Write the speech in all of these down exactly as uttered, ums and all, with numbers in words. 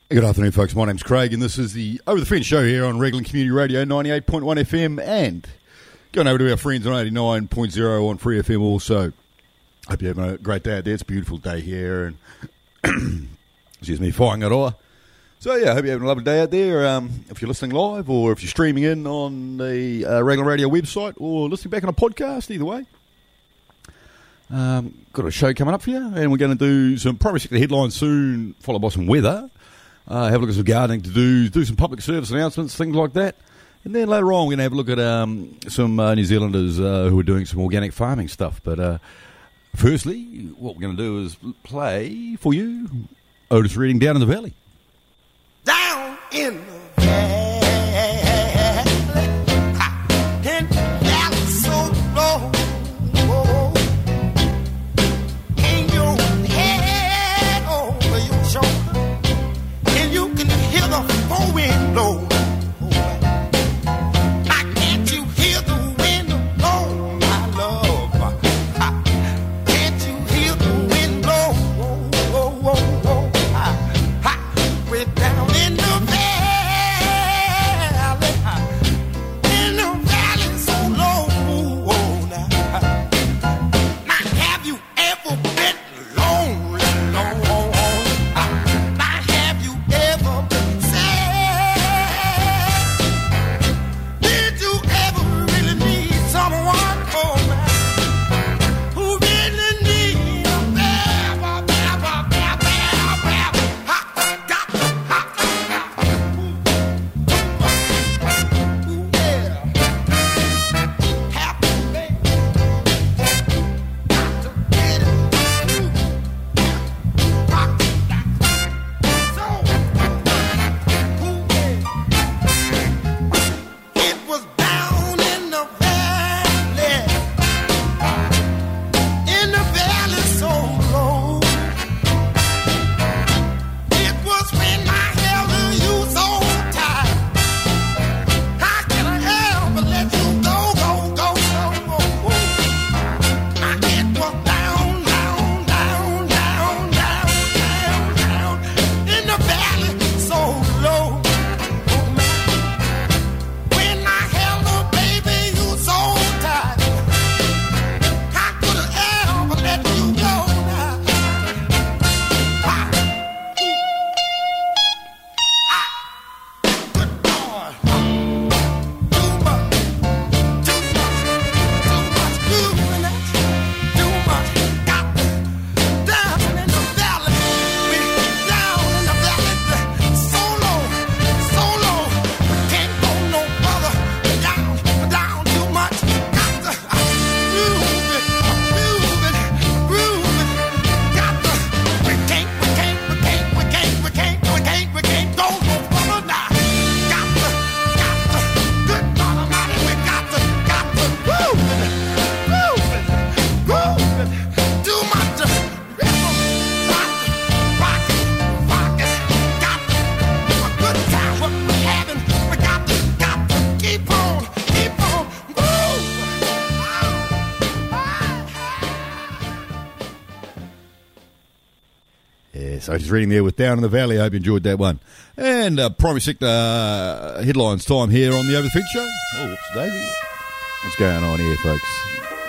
Good afternoon, folks. My name's Craig, and this is the Over the Fence show here on Reglan Community Radio ninety-eight point one F M, and going over to our friends on eighty-nine point oh on Free F M also. Hope you're having a great day out there. It's a beautiful day here, and excuse me, Whaingaroa. So, yeah, I hope you're having a lovely day out there. Um, if you're listening live or if you're streaming in on the uh, Reglan Radio website or listening back on a podcast, either way. Um, got a show coming up for you, and we're going to do some primary sector headlines soon, followed by some weather. Uh, have a look at some gardening to do, do some public service announcements, things like that. And then later on, we're going to have a look at um, some uh, New Zealanders uh, who are doing some organic farming stuff. But uh, firstly, what we're going to do is play for you Otis Redding, Down in the Valley. Down in the valley, in the valley so low. Wind blow. I can't you hear the wind blow, my love? Can't you hear the wind blow? Oh, oh, oh, oh. We're down in the valley, in the valley so low. Now, have you ever been lonely, lonely? Now, have you ever been sad? So just reading there with Down in the Valley. I hope you enjoyed that one. And uh, primary sector uh, headlines time here on the Over the Fence show. Oh, whoops, Daisy. What's going on here, folks?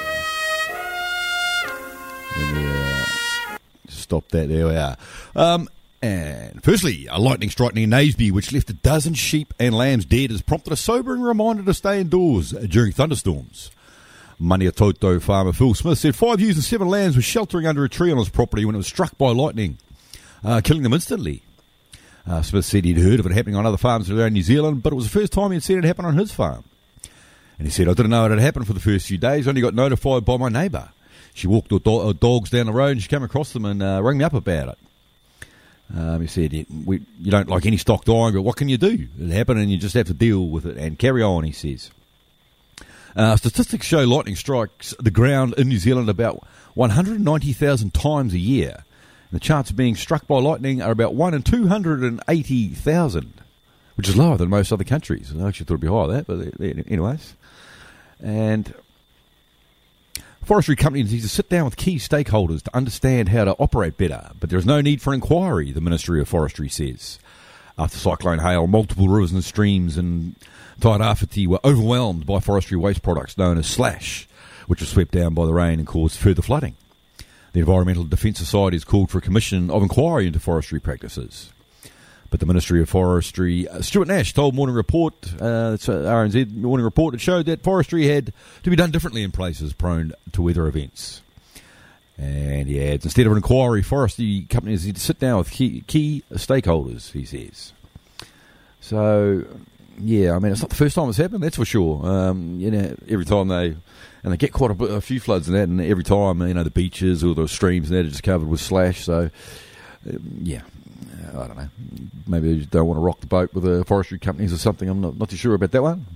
Let me uh, stop that. There we are. Um, and firstly, a lightning striking in Naseby, which left a dozen sheep and lambs dead, has prompted a sobering reminder to stay indoors during thunderstorms. Maniatoto farmer Phil Smith said five ewes and seven lambs were sheltering under a tree on his property when it was struck by lightning, uh, killing them instantly. Uh, Smith said he'd heard of it happening on other farms around New Zealand, but it was the first time he'd seen it happen on his farm. And he said, I didn't know it had happened for the first few days, only got notified by my neighbour. She walked her, do- her dogs down the road and she came across them and uh, rang me up about it. Um, he said, we, you don't like any stock dying, but what can you do? It happened and you just have to deal with it and carry on, he says. Uh, statistics show lightning strikes the ground in New Zealand about one hundred ninety thousand times a year. And the chances of being struck by lightning are about one in two hundred eighty thousand, which is lower than most other countries. I actually thought it would be higher than that, but anyways. And forestry companies need to sit down with key stakeholders to understand how to operate better, but there is no need for inquiry, the Ministry of Forestry says. After Cyclone Hale, multiple rivers and streams in Tairāwhiti were overwhelmed by forestry waste products known as slash, which was swept down by the rain and caused further flooding. The Environmental Defence Society has called for a commission of inquiry into forestry practices. But the Ministry of Forestry, uh, Stuart Nash, told Morning Report, uh, it's uh, R N Z Morning Report, it showed that forestry had to be done differently in places prone to weather events. And he adds, instead of an inquiry, forestry companies need to sit down with key, key stakeholders, he says. So, yeah, I mean, it's not the first time it's happened, that's for sure. Um, you know, every time they, and they get quite a, bit, a few floods and that, and every time, you know, the beaches or the streams and that are just covered with slash. So, uh, yeah, I don't know. Maybe they just don't want to rock the boat with the forestry companies or something. I'm not, not too sure about that one.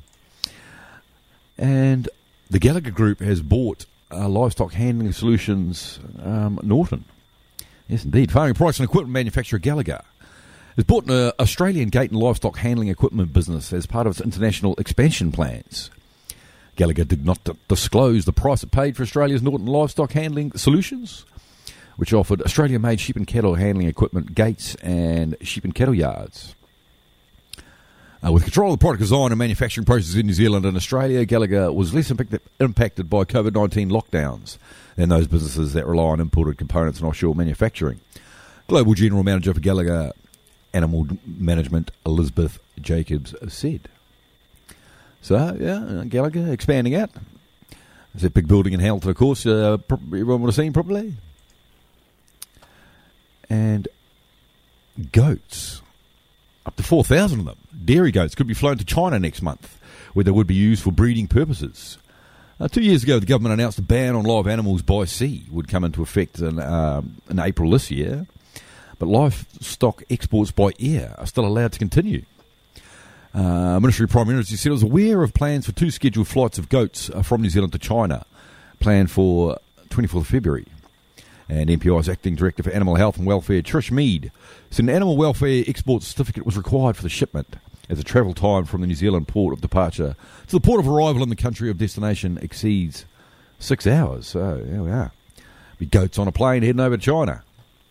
And the Gallagher Group has bought Uh, livestock handling solutions, um, Norton. Yes, indeed. Farming products and equipment manufacturer Gallagher has bought an uh, Australian gate and livestock handling equipment business as part of its international expansion plans. Gallagher did not d- disclose the price it paid for Australia's Norton livestock handling solutions, which offered Australia-made sheep and cattle handling equipment, gates and sheep and cattle yards. Uh, with control of the product design and manufacturing processes in New Zealand and Australia, Gallagher was less impacted, impacted by COVID nineteen lockdowns than those businesses that rely on imported components and offshore manufacturing. Global General Manager for Gallagher Animal Management, Elizabeth Jacobs, said. So, yeah, Gallagher expanding out. There's that big building in Hamilton, of course. Uh, everyone would have seen probably. And goats. Up to four thousand of them, dairy goats, could be flown to China next month, where they would be used for breeding purposes. Uh, two years ago, the government announced a ban on live animals by sea would come into effect in, um, in April this year, but livestock exports by air are still allowed to continue. Uh, Ministry of Prime Minister said it was aware of plans for two scheduled flights of goats uh, from New Zealand to China, planned for twenty-fourth of February. And M P I's Acting Director for Animal Health and Welfare, Trish Mead, said an animal welfare export certificate was required for the shipment, as the travel time from the New Zealand port of departure to the port of arrival in the country of destination exceeds six hours. So, there we are. Be goats on a plane heading over to China.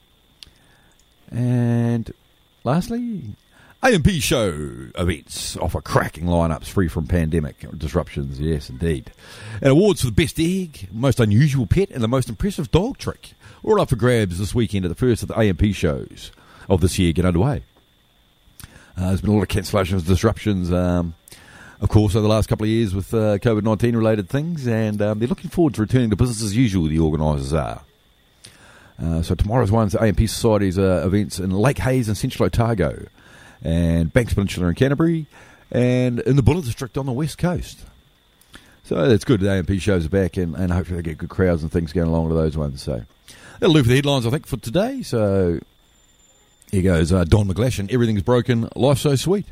And lastly, A M P show events offer cracking lineups free from pandemic disruptions. Yes, indeed. And awards for the best egg, most unusual pet, and the most impressive dog trick. All up for grabs this weekend at the first of the A M P shows of this year get underway. Uh, there's been a lot of cancellations, disruptions, um, of course, over the last couple of years with uh, COVID nineteen related things, and um, they're looking forward to returning to business as usual, the organisers are. Uh, so tomorrow's one's A M P Society's uh, events in Lake Hayes and Central Otago, and Banks Peninsula in Canterbury, and in the Buller District on the west coast. So that's good. The A M P shows are back, and, and hopefully they get good crowds and things going along to those ones. So that'll do for the headlines, I think, for today. So here goes uh, Don McGlashan. Everything's broken. Life's so sweet.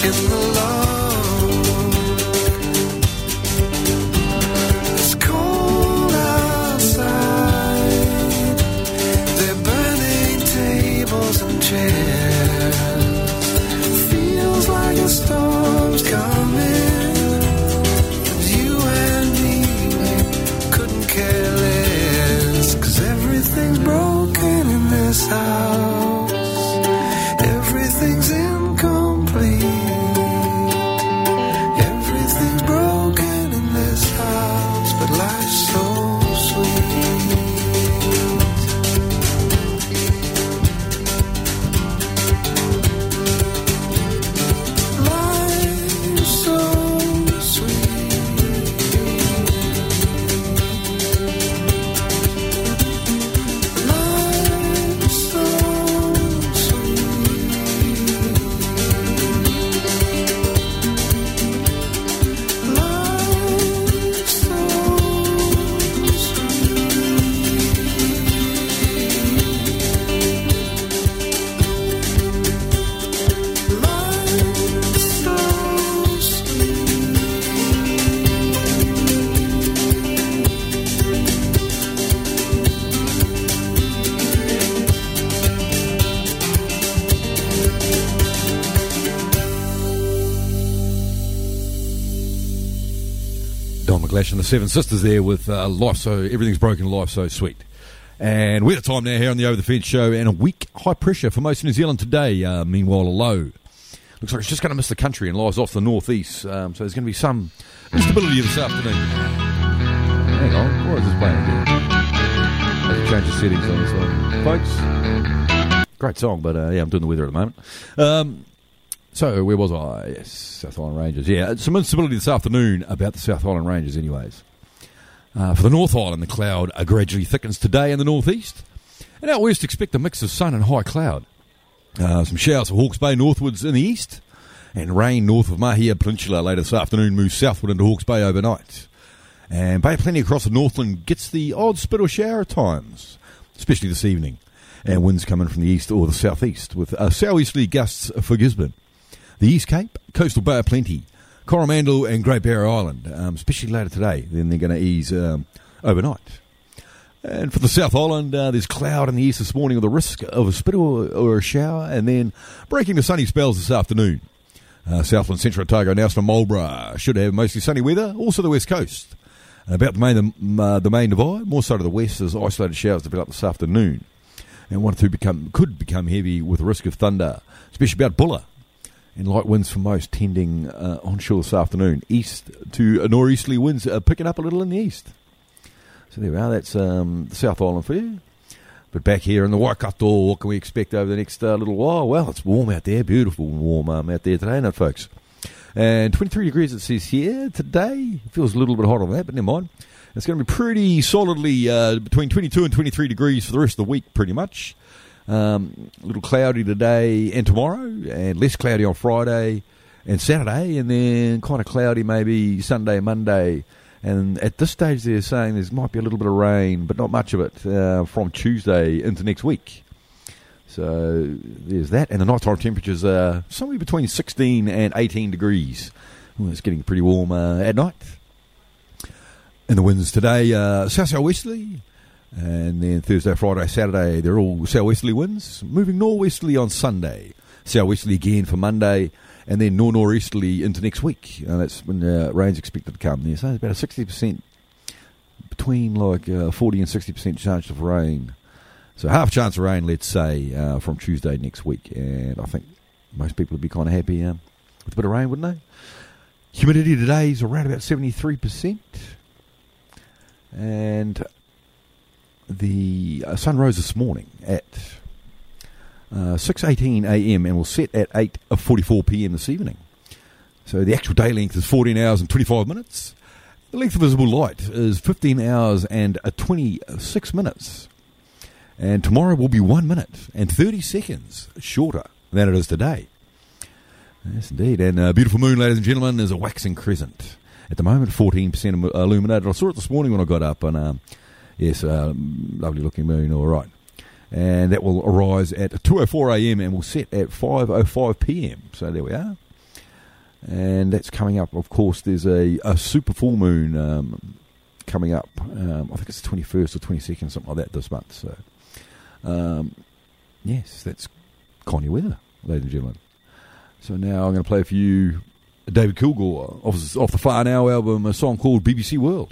in the love. It's cold outside. They're burning tables and chairs. Feels like a storm's coming. You and me couldn't care less. 'Cause everything's broken in this house. Everything's incomplete. Everything's broken in this house, but life's so sweet. Life's so sweet. Life's so Don McGlash and the Seven Sisters there with uh, Life So, Everything's Broken, Life So Sweet. And we're at the time now here on the Over the Fence show, and a weak high pressure for most of New Zealand today. Uh, meanwhile, a low. Looks like it's just going to miss the country and lies off the northeast. Um, so there's going to be some instability this afternoon. Hang on, what is this playing again? I have to change the settings on this one. Folks, great song, but uh, yeah, I'm doing the weather at the moment. Um, so where was I? Yes, South Island Ranges. Yeah, some instability this afternoon about the South Island Ranges anyways. Uh, for the North Island, the cloud uh, gradually thickens today in the northeast. And out west, expect a mix of sun and high cloud. Uh, some showers for Hawke's Bay northwards in the east. And rain north of Mahia Peninsula later this afternoon moves southward into Hawke's Bay overnight. And Bay Plenty across the Northland gets the odd spit or shower at times, especially this evening. And winds coming from the east or the southeast with uh, southeasterly gusts for Gisborne. The East Cape, coastal Bay of Plenty, Coromandel and Great Barrier Island, um, especially later today. Then they're going to ease um, overnight. And for the South Island, uh, there's cloud in the east this morning with a risk of a spit or, or a shower, and then breaking the sunny spells this afternoon. Uh, Southland, Central Otago, Nelson and Marlborough should have mostly sunny weather, also the west coast. And about the main, uh, the main divide, more so to the west, as isolated showers develop this afternoon. And one or two become, could become heavy with a risk of thunder, especially about Bulla. And light winds for most tending uh, onshore this afternoon. East to uh, northeasterly winds uh, picking up a little in the east. So there we are. That's um, the South Island for you. But back here in the Waikato, what can we expect over the next uh, little while? Well, it's warm out there. Beautiful warm um, out there today, no, folks. And twenty-three degrees it says here today. It feels a little bit hot on that, but never mind. It's going to be pretty solidly uh, between twenty-two and twenty-three degrees for the rest of the week, pretty much. Um, a little cloudy today and tomorrow, and less cloudy on Friday and Saturday, and then kind of cloudy maybe Sunday, Monday. And at this stage they're saying there might be a little bit of rain, but not much of it, uh, from Tuesday into next week. So there's that. And the nighttime temperatures are somewhere between sixteen and eighteen degrees. Well, it's getting pretty warm uh, at night. And the winds today, uh, south-southwesterly. And then Thursday, Friday, Saturday, they're all southwesterly winds. Moving northwesterly on Sunday. Southwesterly again for Monday. And then nor-northeasterly into next week. Uh, that's when uh, rain's expected to come. There. So it's about a sixty percent, between like uh, forty and sixty percent chance of rain. So half chance of rain, let's say, uh, from Tuesday next week. And I think most people would be kind of happy um, with a bit of rain, wouldn't they? Humidity today is around about seventy-three percent. And the uh, sun rose this morning at uh, six eighteen a.m. and will set at eight forty-four p.m. this evening. So the actual day length is fourteen hours and twenty-five minutes. The length of visible light is fifteen hours and uh, twenty-six minutes. And tomorrow will be one minute and thirty seconds shorter than it is today. Yes, indeed. And a beautiful moon, ladies and gentlemen, is a waxing crescent. At the moment, fourteen percent illuminated. I saw it this morning when I got up, and um, yes, uh, lovely looking moon, all right. And that will arise at two oh four a.m. and will set at five oh five p.m. So there we are. And that's coming up. Of course, there's a, a super full moon um, coming up. Um, I think it's the twenty-first or twenty-second, something like that this month. So, um, yes, that's Connie weather, ladies and gentlemen. So now I'm going to play for you David Kilgour off, off the Far Now album, a song called B B C World.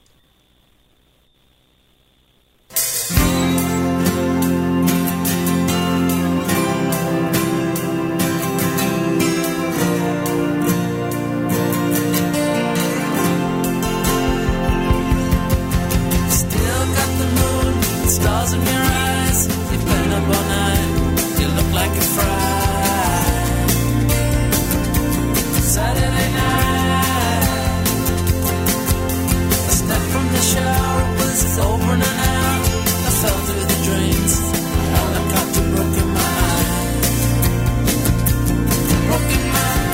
Stars in your eyes, you've been up all night, you look like a fried Saturday night. I stepped from the shower, it was over and out, I fell through the drains, helicopter broke in my eyes, broke in my eyes.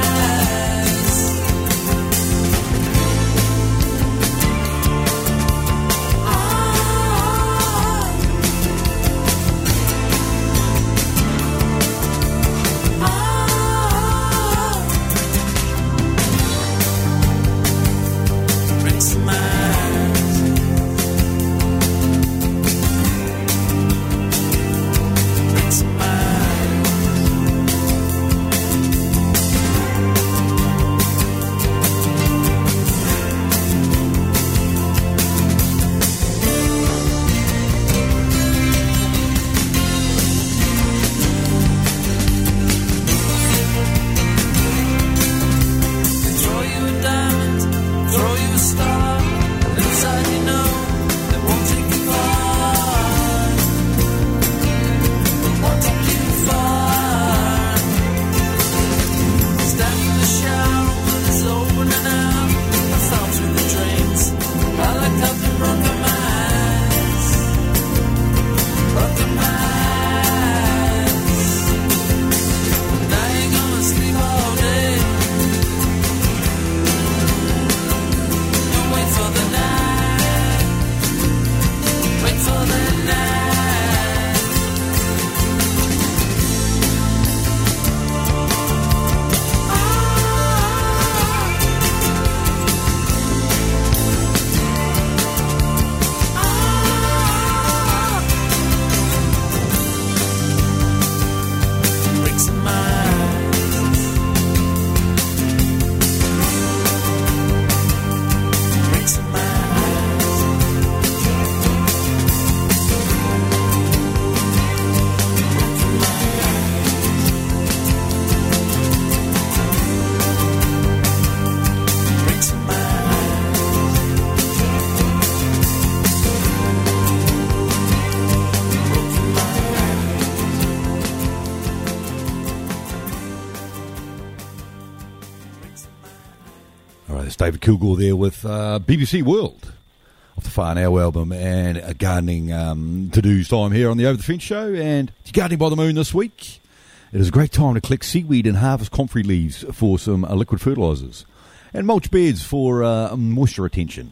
David Kilgour there with uh, B B C World off the Far Now album, and a gardening um, to-dos time here on the Over the Fence show. And it's Gardening by the Moon this week. It is a great time to collect seaweed and harvest comfrey leaves for some uh, liquid fertilisers, and mulch beds for uh, moisture retention.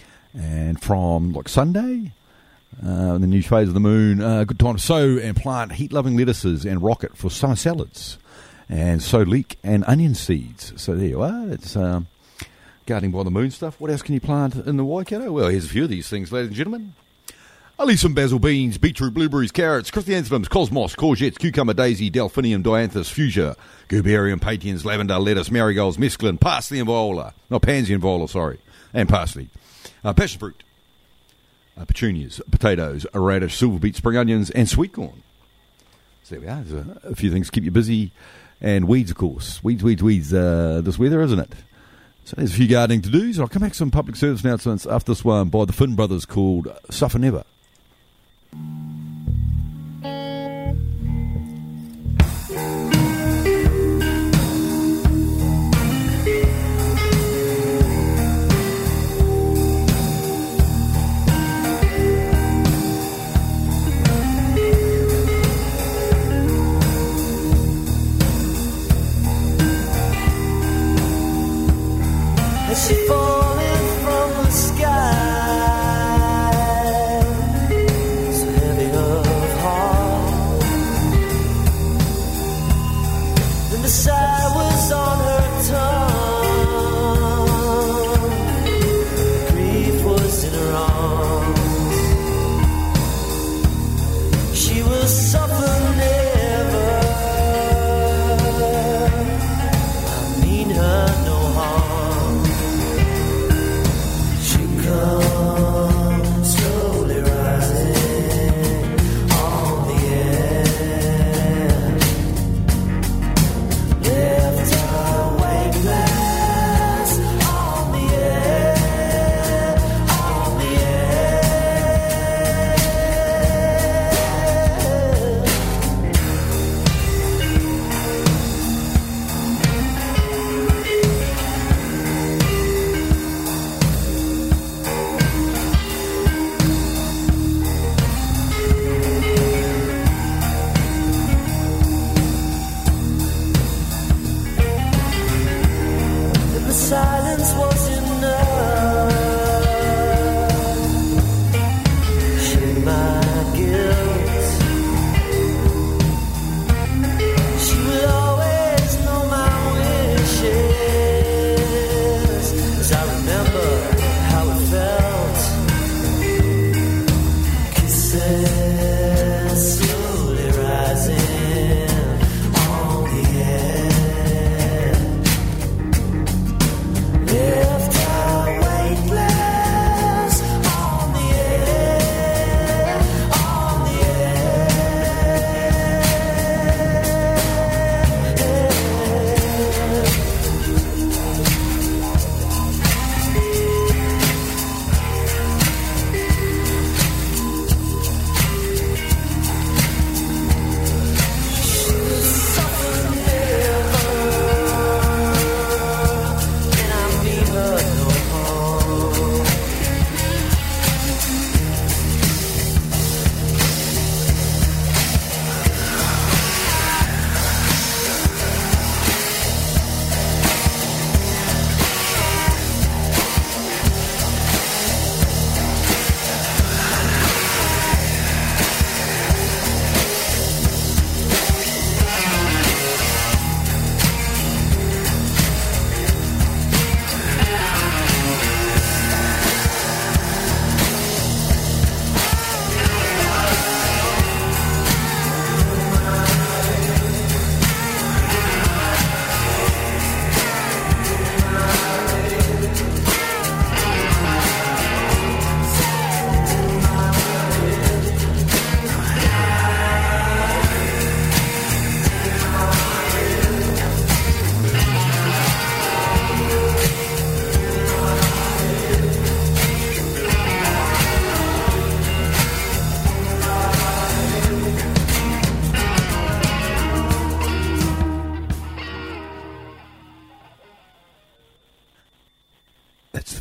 And from like Sunday, uh, the new phase of the moon, a uh, good time to sow and plant heat-loving lettuces and rocket for summer salads, and sow leek and onion seeds. So there you are. It's um, Gardening by the Moon stuff. What else can you plant in the Waikato? Well, here's a few of these things, ladies and gentlemen. I'll leave some basil beans, beetroot, blueberries, carrots, chrysanthemums, cosmos, courgettes, cucumber, daisy, delphinium, dianthus, fuchsia, gerberium, patiens, lavender, lettuce, marigolds, mesclun, parsley and viola. Not pansy and viola, sorry. And parsley. Uh, passion fruit. Uh, petunias, potatoes, a radish, silver beet, spring onions, and sweet corn. So there we are. There's a, a few things to keep you busy. And weeds, of course. Weeds, weeds, weeds. Uh, this weather, isn't it? So there's a few gardening to-dos. I'll come back to some public service announcements after this one by the Finn Brothers called Suffer Never. She falling from the sky, so heavy of heart. Then the sigh was on her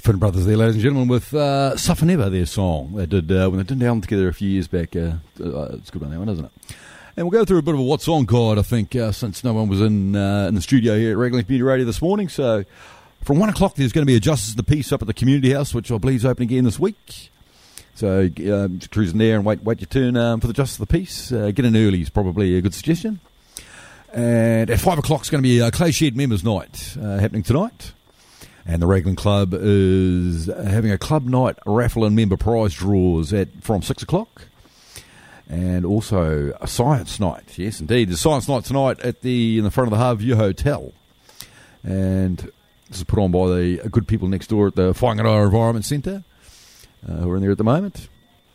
Finn Brothers there, ladies and gentlemen, with uh, Suffer Never, their song. They did uh, when they did an album together a few years back. Uh, uh, it's a good one, that one, isn't it? And we'll go through a bit of a What's On guide, I think, uh, since no one was in uh, in the studio here at Raglan Community Radio this morning. So from one o'clock, there's going to be a Justice of the Peace up at the Community House, which I believe is open again this week. So uh, cruise in there and wait wait your turn um, for the Justice of the Peace. Uh, get in early is probably a good suggestion. And at five o'clock, it's going to be a Clay Shed Members Night uh, happening tonight. And the Raglan Club is having a club night raffle and member prize draws at from six o'clock. And also a science night. Yes, indeed. There's science night tonight at the in the front of the Harvey Hotel. And this is put on by the good people next door at the Whangaroa Environment Centre, uh, who are in there at the moment.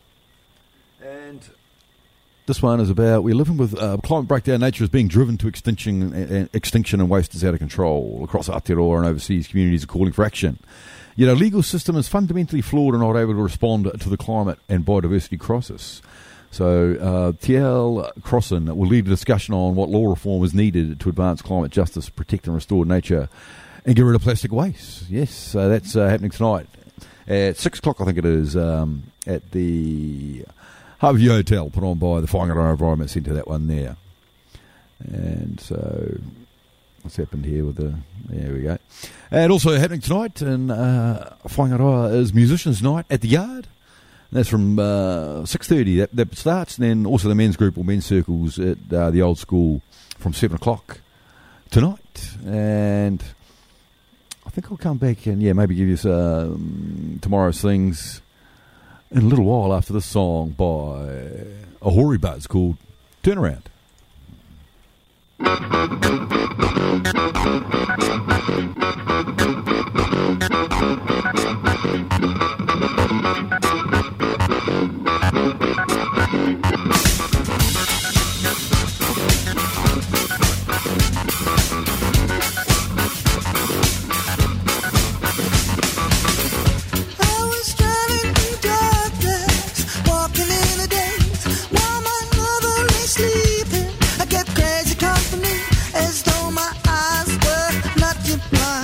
And this one is about we're living with uh, climate breakdown. Nature is being driven to extinction, and extinction and waste is out of control. Across Aotearoa and overseas communities are calling for action. Yet our legal system is fundamentally flawed and not able to respond to the climate and biodiversity crisis. So uh, T L Crossan will lead a discussion on what law reform is needed to advance climate justice, protect and restore nature, and get rid of plastic waste. Yes, so that's uh, happening tonight at six o'clock, I think it is, um, at the Harvey Hotel, put on by the Whangaroa Environment Centre, that one there. And so, what's happened here with the... There we go. And also happening tonight in uh, Whangaroa is Musicians' Night at the Yard. And that's from uh, six thirty. That, that starts. And then also the men's group or men's circles at uh, the old school from seven o'clock tonight. And I think I'll come back and, yeah, maybe give you some tomorrow's things in a little while after this song by Ahori Buzz called Turnaround. Sleeping, I get crazy company as though my eyes were not your blind.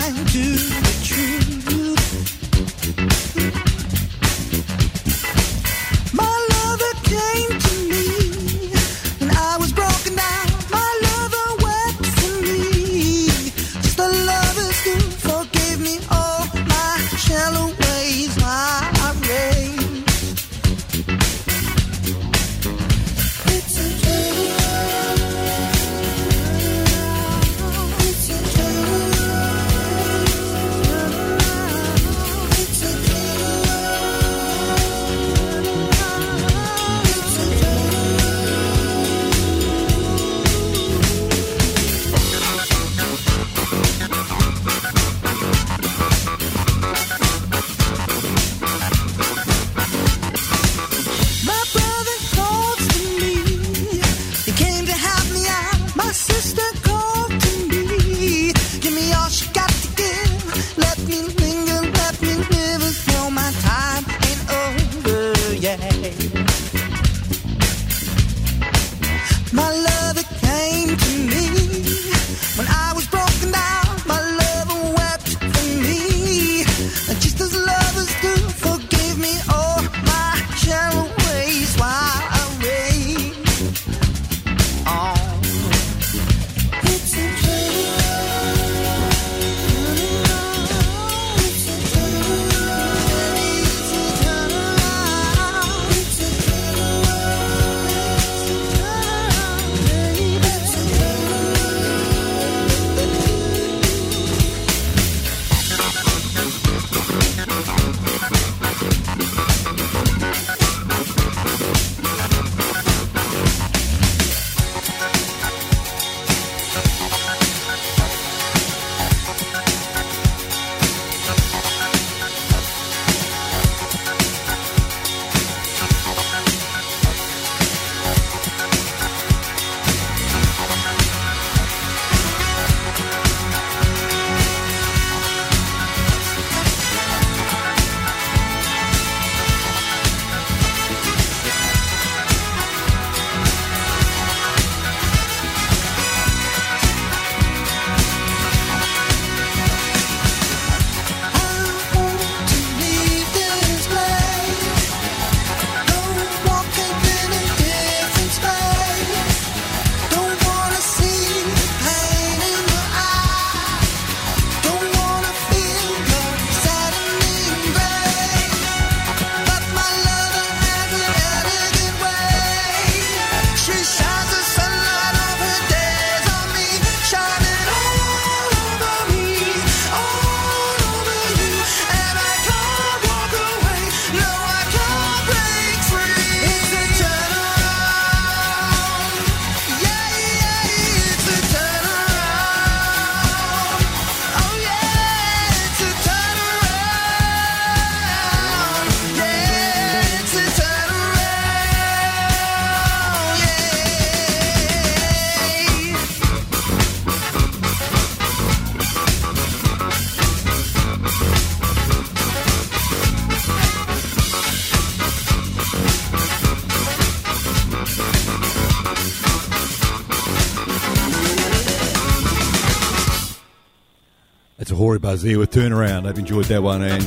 It's a hoary buzz there with Turnaround. I've enjoyed that one, and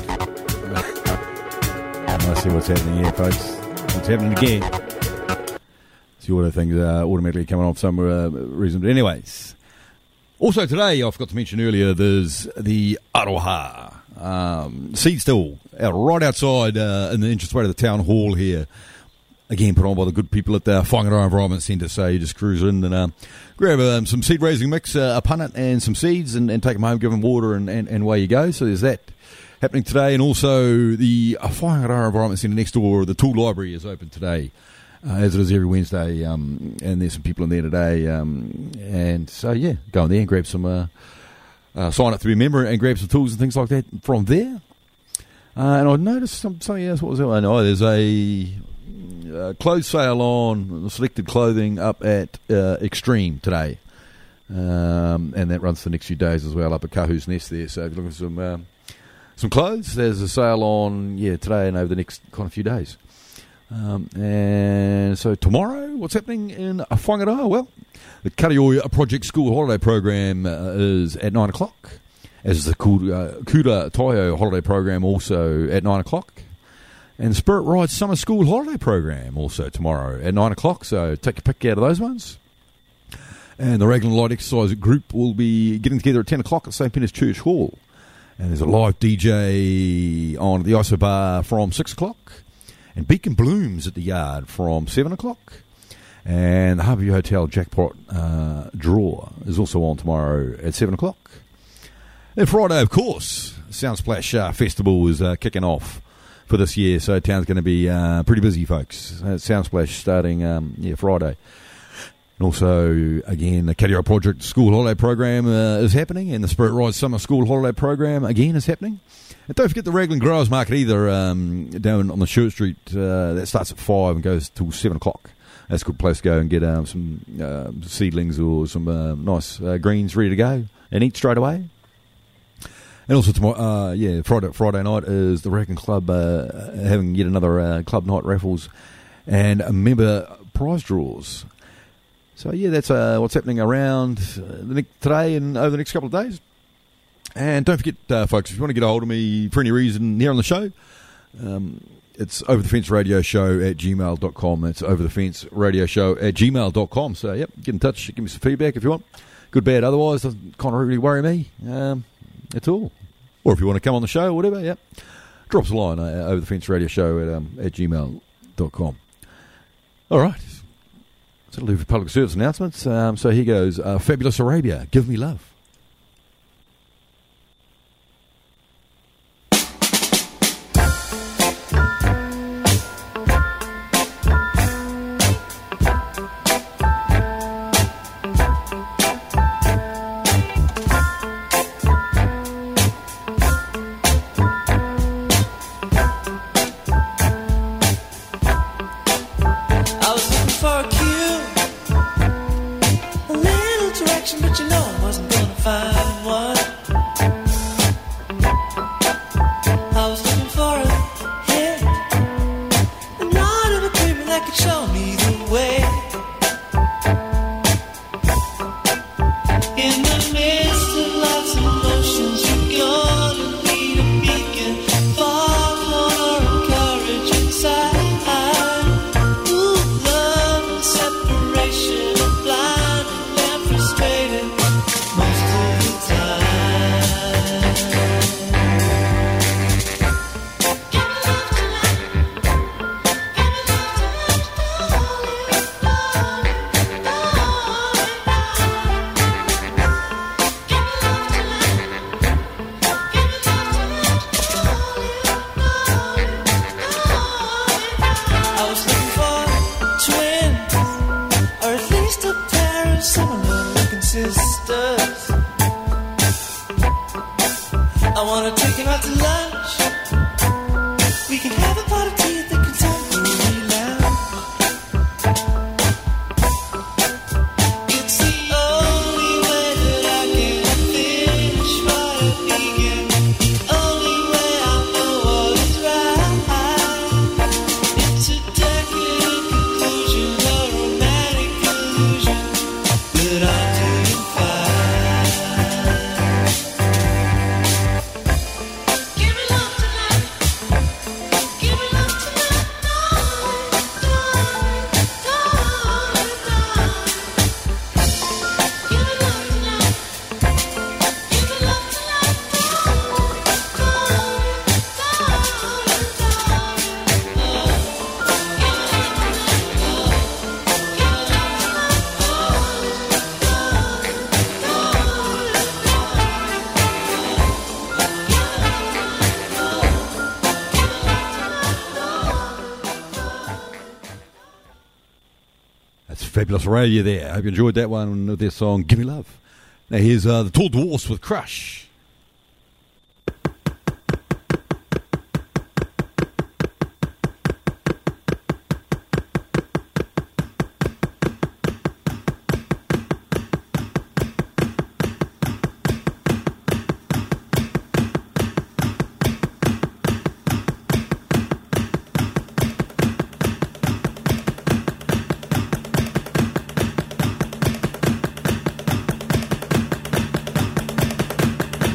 I see what's happening here, folks. What's happening again? See all the things uh, automatically coming off some uh, reason. But anyways, also today, I forgot to mention earlier, there's the Aroha um, seed still out right outside uh, in the entrance way to the town hall here. Again, put on by the good people at the Whangaroa Environment Centre. So you just cruise in and uh, grab um, some seed raising mix, uh, a punnet and some seeds, and, and take them home, give them water, and, and, and away you go. So there's that happening today. And also the uh, Whangaroa Environment Centre next door, the Tool Library, is open today, uh, as it is every Wednesday. Um, and there's some people in there today. Um, and so, yeah, go in there and grab some, uh, uh, sign up to be a member and grab some tools and things like that from there. Uh, and I noticed some, something else. What was that? I know there's a... Uh, clothes sale on selected clothing up at uh, Extreme today, um, and that runs for the next few days as well up at Kahu's Nest there. So if you're looking for some um, some clothes, there's a sale on yeah today and over the next kind of few days. Um, and so tomorrow, what's happening in Whangaroa? Well, the Karioi Project School Holiday Program uh, is at nine o'clock, as is the Kura, Kura Taio Holiday Program also at nine o'clock. And Spirit Ride Summer School Holiday Program also tomorrow at nine o'clock, so take a pick out of those ones. And the Raglan Light Exercise Group will be getting together at ten o'clock at Saint Peter's Church Hall. And there's a live D J on the Iso Bar from six o'clock. And Beacon Blooms at the Yard from seven o'clock. And the Harbourview Hotel Jackpot uh, Draw is also on tomorrow at seven o'clock. And Friday, of course, Soundsplash uh, Festival is uh, kicking off for this year, so town's going to be uh, pretty busy, folks. Uh, Soundsplash starting um, yeah Friday. And also, again, the Karioi Project School Holiday Program uh, is happening, and the Spirit Ride Summer School Holiday Program, again, is happening. And don't forget the Raglan Growers Market either, um, down on the Short Street. Uh, that starts at five and goes till seven o'clock. That's a good place to go and get um, some uh, seedlings or some uh, nice uh, greens ready to go and eat straight away. And also tomorrow, uh, yeah, Friday Friday night is the Raglan Club uh, having yet another uh, club night raffles and member prize draws. So yeah, that's uh, what's happening around the next, today and over the next couple of days. And don't forget, uh, folks, if you want to get a hold of me for any reason here on the show, um, it's Over the Fence Radio Show at gmail dot com. It's Over the Fence Radio Show at gmail dot com. So yep, get in touch, give me some feedback if you want. Good, bad, otherwise, doesn't kind of really worry me. Um, That's all. Or if you want to come on the show or whatever, yeah, drop us a line, uh, Over the Fence Radio Show at, um, at gmail dot com. All right. So that'll do for public service announcements. Um, so here goes uh, Fabulous Arabia, Give Me Love. But you know I wasn't gonna find one. I was looking for a hit, and not of a creamer that could show me the way. In the midst of life's emotions, you're gonna need a beacon, far corner of courage inside. Ooh, love and separation are blind and frustrated most of the time. Give me love tonight. Give me love tonight. Darling, darling, darling. Give me love tonight. Give me love tonight. Darling, darling, darling. I was looking for twins, or at least a pair of similar looking sisters. I wanna take him out to lunch. We can have a pot of tea at the Contemporary Lounge. It's the only way that I can finish what I began. Only way I know what is right. It's a decadent conclusion, a romantic illusion that I didn't find. Fabulous Radio there. I hope you enjoyed that one with their song Give Me Love. Now here's uh, the Tall Dwarfs with Crush. Thank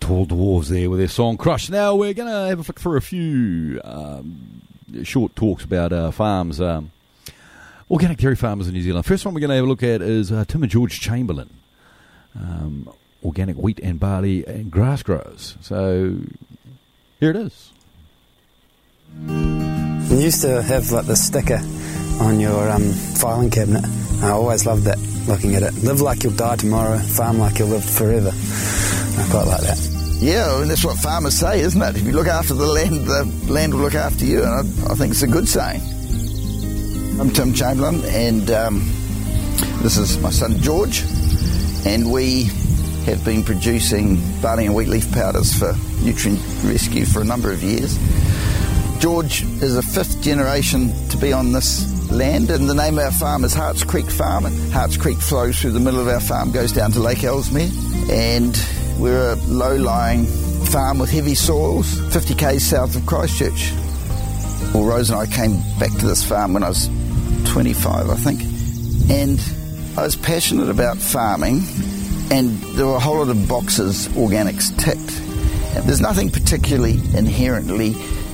Tall Dwarves there with their song Crush. Now we're going to have a flick through a few um, short talks about uh, farms, um, organic dairy farmers in New Zealand. First one we're going to have a look at is uh, Tim and George Chamberlain, um, organic wheat and barley and grass growers. So here it is. You used to have like the sticker on your um, filing cabinet. I always loved that, looking at it. Live like you'll die tomorrow, farm like you'll live forever. I quite like that. Yeah, and that's what farmers say, isn't it? If you look after the land, the land will look after you, and I, I think it's a good saying. I'm Tim Chamberlain, and um, this is my son George, and we have been producing barley and wheat leaf powders for nutrient rescue for a number of years. George is the fifth generation to be on this land, and the name of our farm is Harts Creek Farm, and Harts Creek flows through the middle of our farm, goes down to Lake Ellesmere, and we're a low-lying farm with heavy soils, fifty kays south of Christchurch. Well, Rose and I came back to this farm when I was twenty-five, I think, and I was passionate about farming, and there were a whole lot of boxes organics ticked. And there's nothing particularly inherently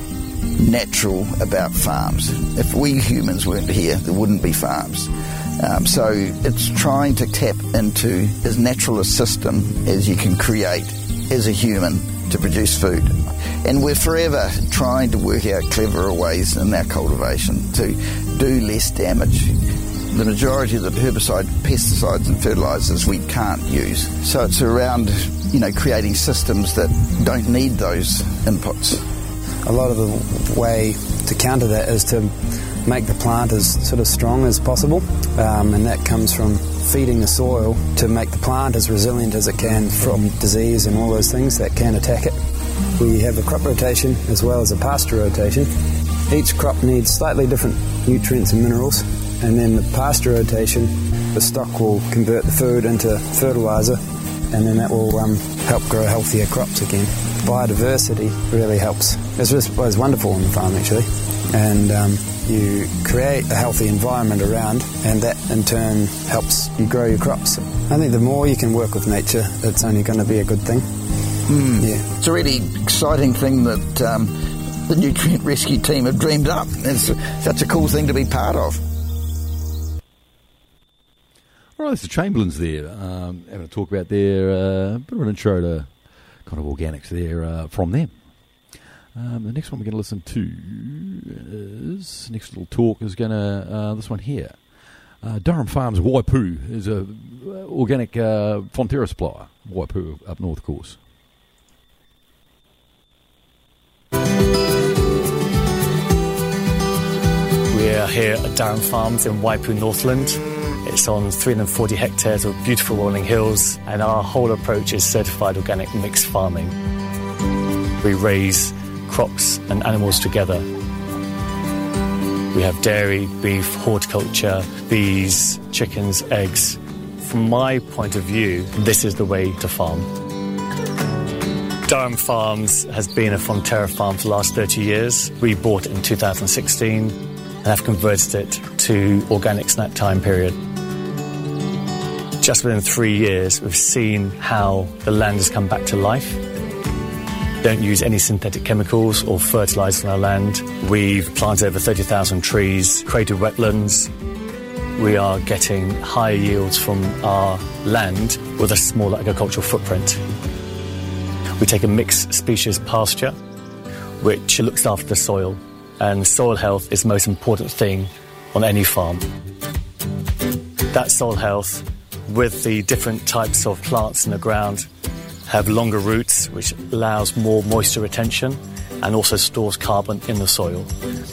natural about farms. If we humans weren't here, there wouldn't be farms. Um, so it's trying to tap into as natural a system as you can create as a human to produce food. And we're forever trying to work out cleverer ways in our cultivation to do less damage. The majority of the herbicide, pesticides and fertilisers we can't use. So it's around, you know, creating systems that don't need those inputs. A lot of the way to counter that is to make the plant as sort of strong as possible, um, and that comes from feeding the soil to make the plant as resilient as it can from disease and all those things that can attack it. We have a crop rotation as well as a pasture rotation. Each crop needs slightly different nutrients and minerals, and then the pasture rotation, the stock will convert the food into fertiliser, and then that will um, help grow healthier crops again. Biodiversity really helps. It's just it was wonderful on the farm actually, and um, you create a healthy environment around, and that in turn helps you grow your crops. I think the more you can work with nature, it's only going to be a good thing. Mm. Yeah, it's a really exciting thing that um, the Nutrient Rescue team have dreamed up. It's such a cool thing to be part of. All right, it's the Chamberlains there, um, having a talk about their uh, bit of an intro to kind of organics there uh, from them. Um, the next one we're going to listen to is, next little talk is going to, uh, this one here. Uh, Durham Farms Waipu is a uh, organic uh, Fonterra supplier. Waipu up north, of course. We are here at Durham Farms in Waipu, Northland. It's on three hundred forty hectares of beautiful rolling hills, and our whole approach is certified organic mixed farming. We raise crops and animals together. We have dairy, beef, horticulture, bees, chickens, eggs. From my point of view, this is the way to farm. Durham Farms has been a Fonterra farm for the last thirty years. We bought it in two thousand sixteen and have converted it to organics in that time period. Just within three years, we've seen how the land has come back to life. Don't use any synthetic chemicals or fertilisers on our land. We've planted over thirty thousand trees, created wetlands. We are getting higher yields from our land with a smaller agricultural footprint. We take a mixed species pasture, which looks after the soil, and soil health is the most important thing on any farm. That soil health, with the different types of plants in the ground, have longer roots, which allows more moisture retention and also stores carbon in the soil.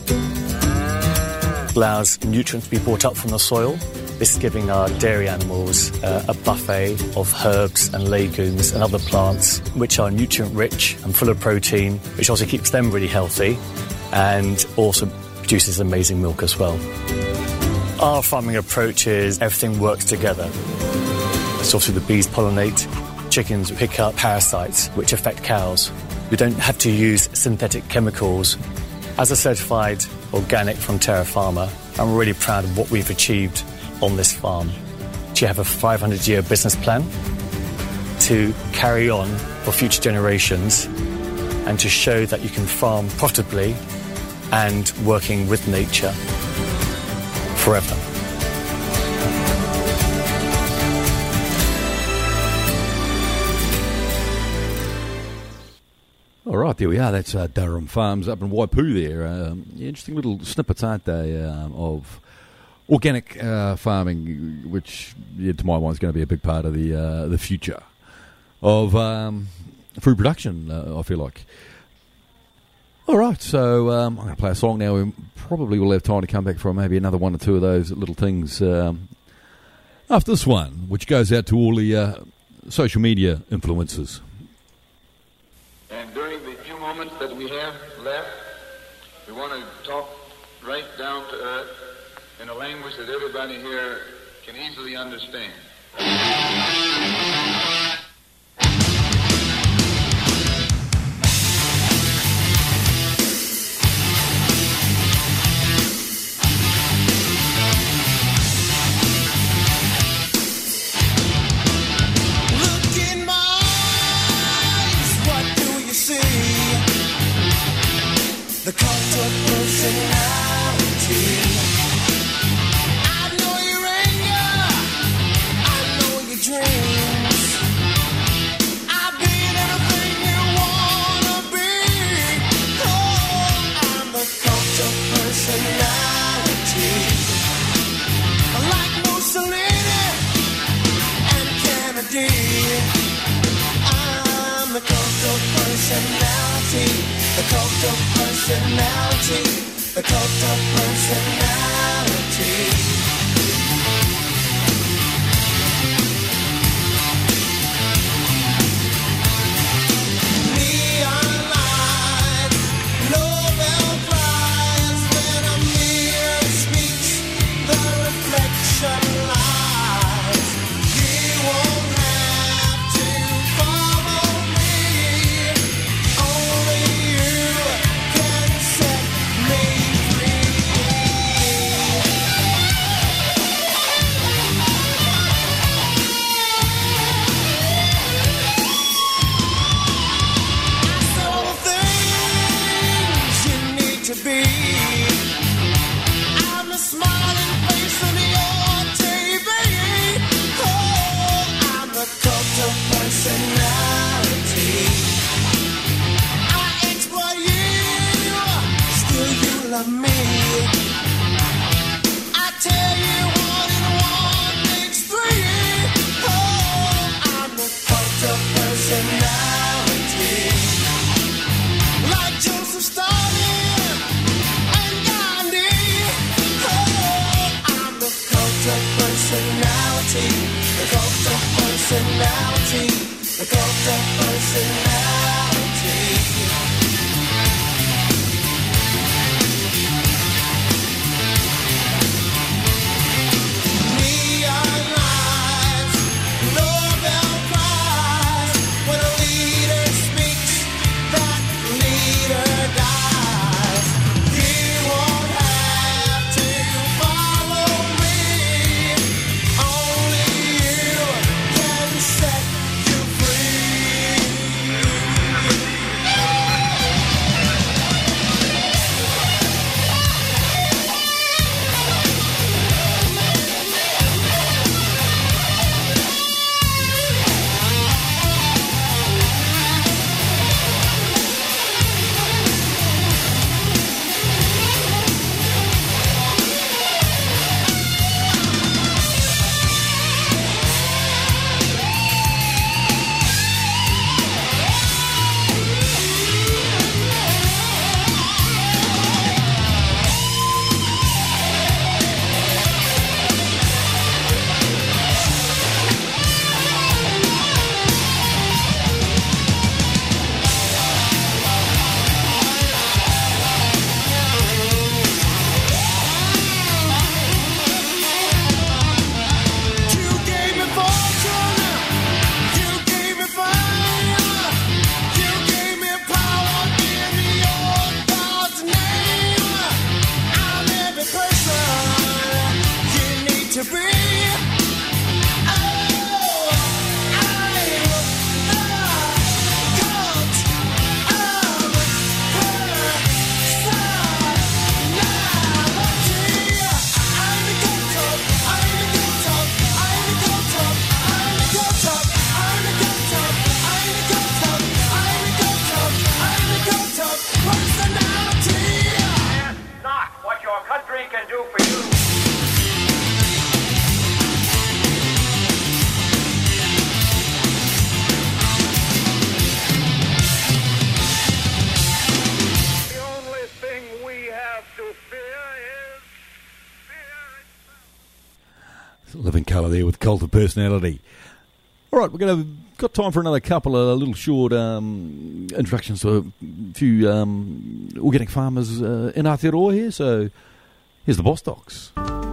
Allows nutrients to be brought up from the soil. This is giving our dairy animals uh, a buffet of herbs and legumes and other plants which are nutrient-rich and full of protein, which also keeps them really healthy and also produces amazing milk as well. Our farming approach is everything works together. So obviously the bees pollinate, chickens pick up parasites which affect cows. We don't have to use synthetic chemicals. As a certified organic Fonterra farmer, I'm really proud of what we've achieved on this farm. We have a five hundred year business plan. to carry on for future generations and to show that you can farm profitably and working with nature forever. All right, there we are. That's uh, Durham Farms up in Waipu there. Um, yeah, interesting little snippets, aren't they, um, of organic uh, farming, which, yeah, to my mind, is going to be a big part of the uh, the future of um, food production, uh, I feel like. All right, so um, I'm going to play a song now. We probably will have time to come back for maybe another one or two of those little things um, after this one, which goes out to all the uh, social media influencers. And during the few moments that we have left, we want to talk right down to earth in a language that everybody here can easily understand. The cult of personality. I know your anger, I know your dreams. I've been anything you wanna be. Oh, I'm the cult of personality. Like Mussolini and Kennedy, I'm the cult of personality. The cult of personality, the cult of personality. Neon lights, Nobel Prize, when a mirror speaks, the reflection lies. You won't have to follow me, only to be. I'm the smiling face on your T V. Oh, I'm the cult of personality. I exploit you, still you love me. I tell you one and one makes three. Oh, I'm the cult of personality. Like Joseph Stalin. Personality, the cult of personality, the cult of personality. Neon lights, Nobel Prize, when a leader speaks, that leader dies. You won't have to follow me, only you can set you free. can do for you. The only thing we have to fear is fear itself. Living colour there with Cult of Personality. All right, we're going to got time for another couple of little short um, introductions to a few um, organic farmers uh, in Aotearoa here. So here's the Bostocks.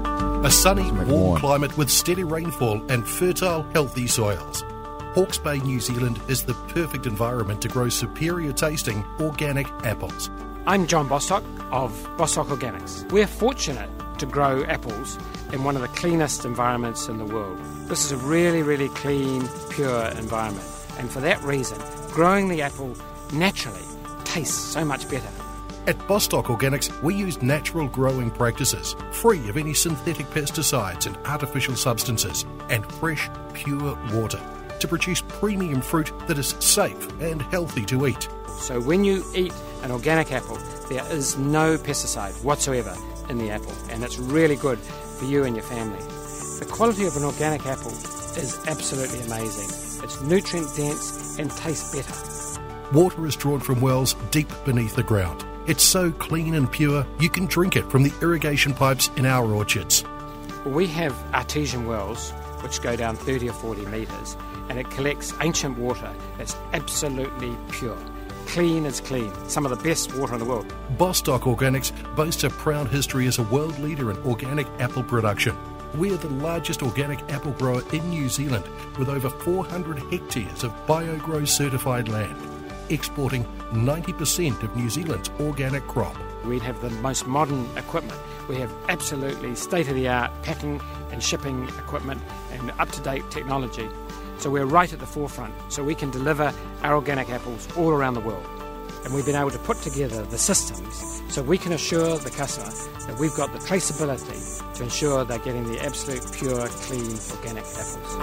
A sunny, Make warm wine. climate with steady rainfall and fertile, healthy soils. Hawke's Bay, New Zealand is the perfect environment to grow superior tasting organic apples. I'm John Bostock of Bostock Organics. We're fortunate to grow apples in one of the cleanest environments in the world. This is a really, really clean, pure environment. And for that reason, growing the apple naturally tastes so much better. At Bostock Organics, we use natural growing practices, free of any synthetic pesticides and artificial substances, and fresh, pure water to produce premium fruit that is safe and healthy to eat. So when you eat an organic apple, there is no pesticide whatsoever in the apple, and it's really good for you and your family. The quality of an organic apple is absolutely amazing. It's nutrient dense and tastes better. Water is drawn from wells deep beneath the ground. It's so clean and pure, you can drink it from the irrigation pipes in our orchards. We have artesian wells which go down thirty or forty metres, and it collects ancient water that's absolutely pure. Clean as clean. Some of the best water in the world. Bostock Organics boasts a proud history as a world leader in organic apple production. We are the largest organic apple grower in New Zealand with over four hundred hectares of BioGrow certified land, exporting ninety percent of New Zealand's organic crop. We have the most modern equipment. We have absolutely state-of-the-art packing and shipping equipment and up-to-date technology. So we're right at the forefront, so we can deliver our organic apples all around the world. And we've been able to put together the systems so we can assure the customer that we've got the traceability to ensure they're getting the absolute pure, clean, organic apples.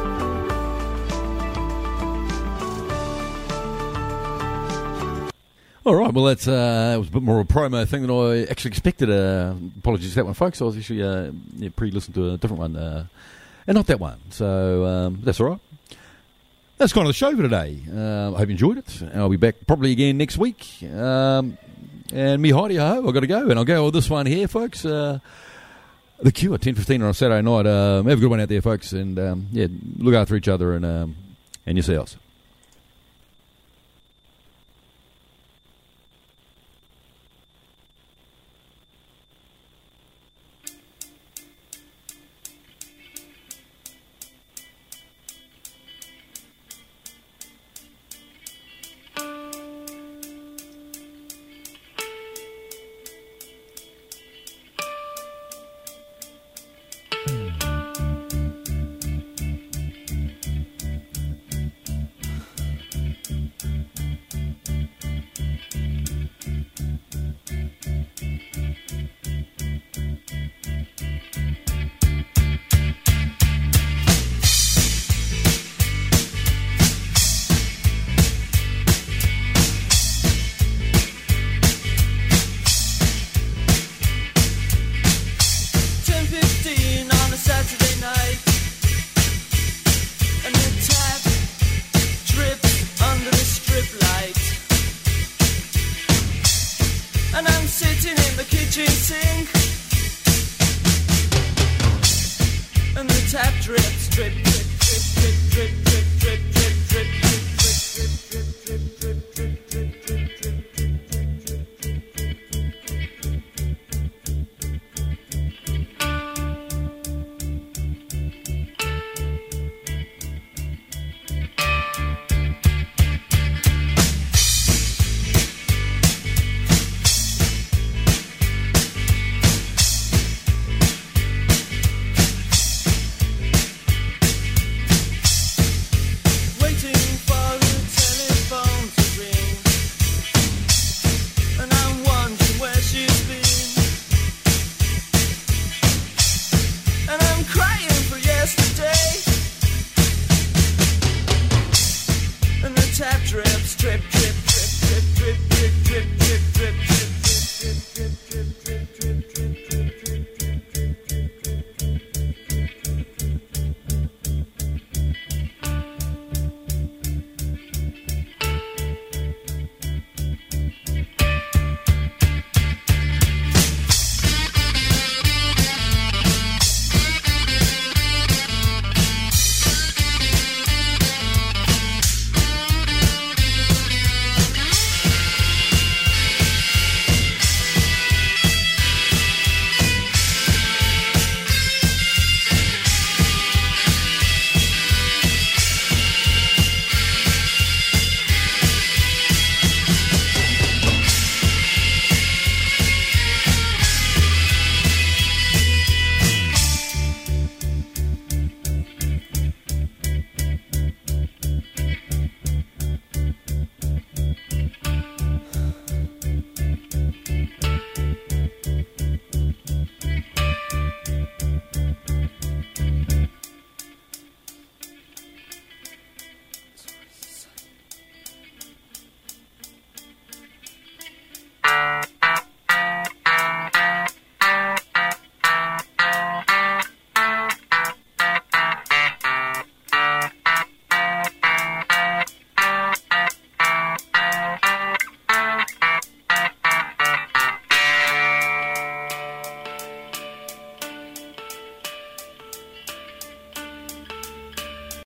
All right, well, that's, uh, that was a bit more of a promo thing than I actually expected. Uh, apologies for that one, folks. I was actually uh, yeah, pre-listened to a different one, uh, and not that one. So um, that's all right. That's kind of the show for today. Uh, I hope you enjoyed it. I'll be back probably again next week. Um, and me, Heidi, ho, I've got to go. And I'll go with this one here, folks. Uh, The Cure, ten fifteen on a Saturday night. Uh, have a good one out there, folks. And, um, yeah, look after each other and, um, and yourselves. Tap drips, drip, drip, drip, drip, drip.